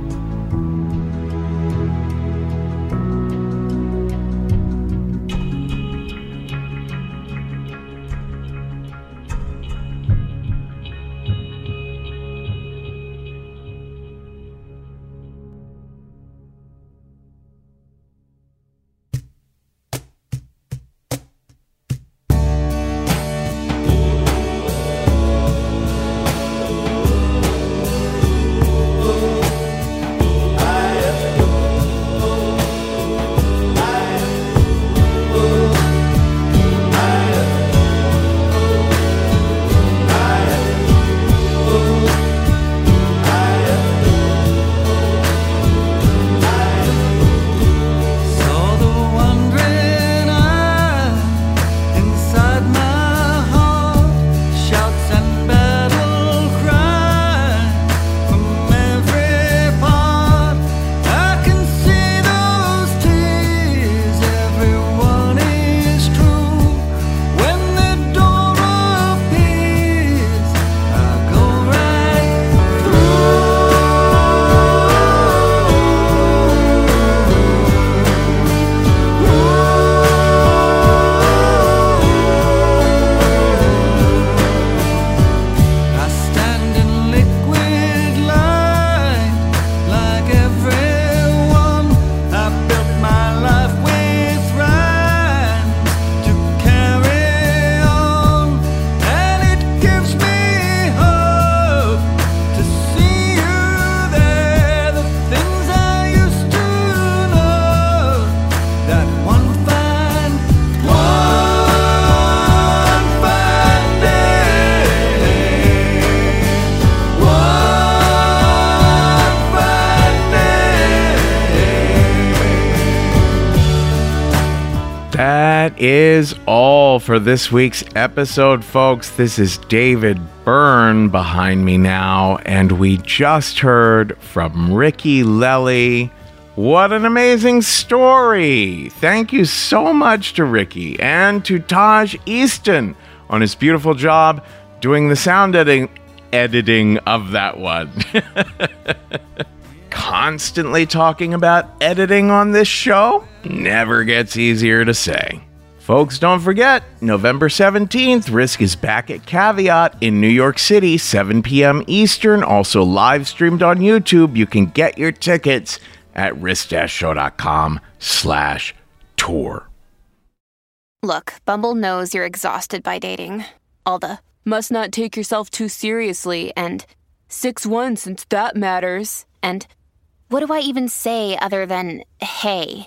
That is all for this week's episode, folks. This is David Byrne behind me now, and we just heard from Ricky Lelli. What an amazing story! Thank you so much to Ricky and to Taj Easton on his beautiful job doing the sound editing, editing of that one. Constantly talking about editing on this show never gets easier to say. Folks, don't forget, November seventeenth, Risk is back at Caveat in New York City, seven p.m. Eastern, also live streamed on YouTube. You can get your tickets at risk dash show dot com slash tour. Look, Bumble knows you're exhausted by dating. All the must not take yourself too seriously and six one since that matters. And what do I even say other than hey?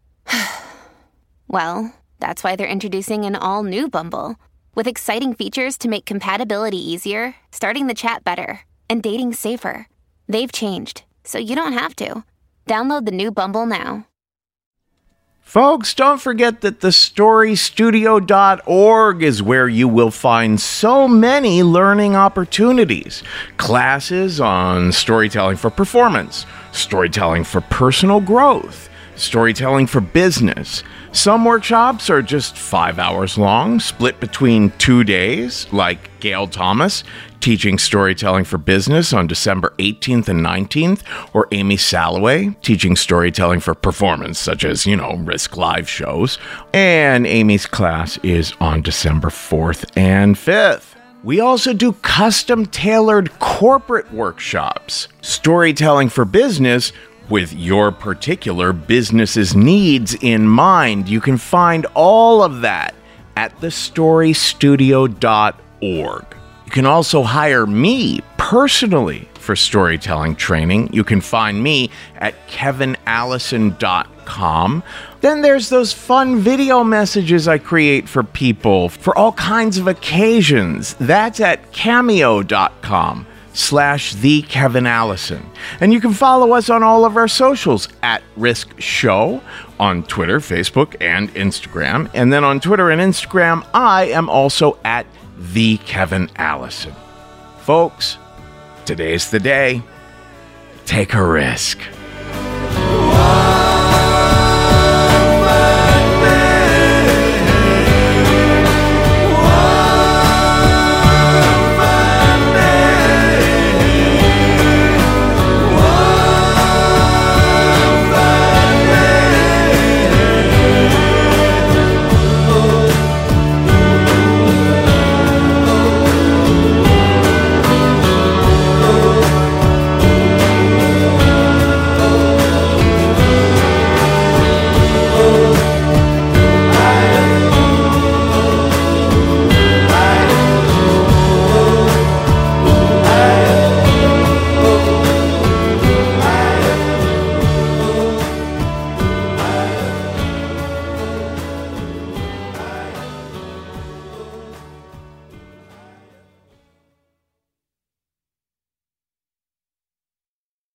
Well, that's why they're introducing an all-new Bumble with exciting features to make compatibility easier, starting the chat better, and dating safer. They've changed, so you don't have to. Download the new Bumble now. Folks, don't forget that the story studio dot org is where you will find so many learning opportunities. Classes on storytelling for performance, storytelling for personal growth, storytelling for business. Some workshops are just five hours long, split between two days, like Gail Thomas teaching storytelling for business on December eighteenth and nineteenth, or Amy Salloway teaching storytelling for performance, such as, you know, Risk Live shows. And Amy's class is on December fourth and fifth. We also do custom-tailored corporate workshops, storytelling for business, with your particular business's needs in mind. You can find all of that at the story studio dot org. You can also hire me personally for storytelling training. You can find me at kevin allison dot com. Then there's those fun video messages I create for people for all kinds of occasions. That's at cameo dot com. slash the Kevin Allison. And you can follow us on all of our socials at Risk Show on Twitter, Facebook, and Instagram. And then on Twitter and Instagram, I am also at the Kevin Allison. Folks, today's the day. Take a risk.